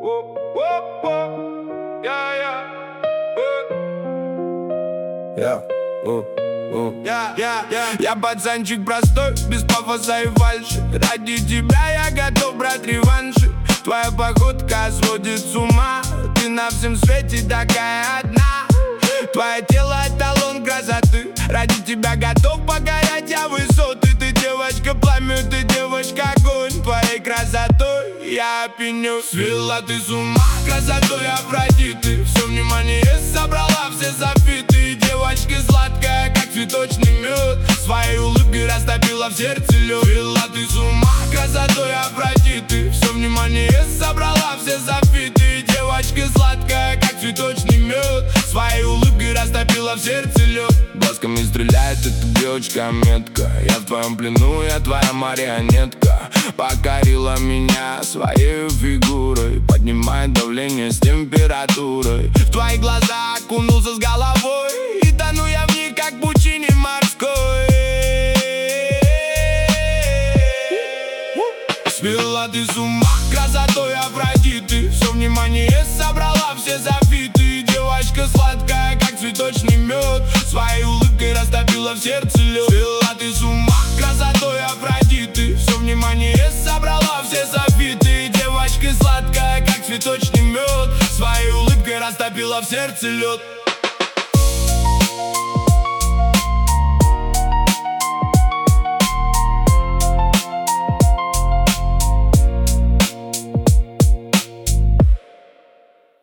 Я пацанчик простой, без пафоса и фальши. Ради тебя я готов брать реванши. Твоя походка сводит с ума. Ты на всем свете такая одна. Твое тело эталон красоты. Ради тебя готов покорять я высоты. Ты девочка пламя, ты девочка огонь. Твоей красотой я опьяню. Свела ты с ума красотой Афродиты. Все внимание собрала, все софиты. Девочка сладкая, как цветочный мед. Своей улыбкой растопила в сердце лед. Свела ты с ума красотой Афродиты. Все внимание собрала, все софиты. Девочка сладкая, как цветочный мед. Своей улыбкой растопила в сердце лед. Глазками стреляет эта девочка метко. Я в твоем плену, я твоя марионетка. Покорила меня своей фигурой. Поднимает давление с температурой. В твои глаза окунулся с головой. И тону я в них, как пучине морской. Свела ты с ума красотой Афродиты. Все внимание собрала, все софиты. Девочка сладкая, как цветочный мед. Своей улыбкой растопила в сердце лед. Свела ты с ума красотой Афродиты. Все внимание собрала, все софиты. Девочка сладкая, как цветочный мед. Своей улыбкой растопила в сердце лед.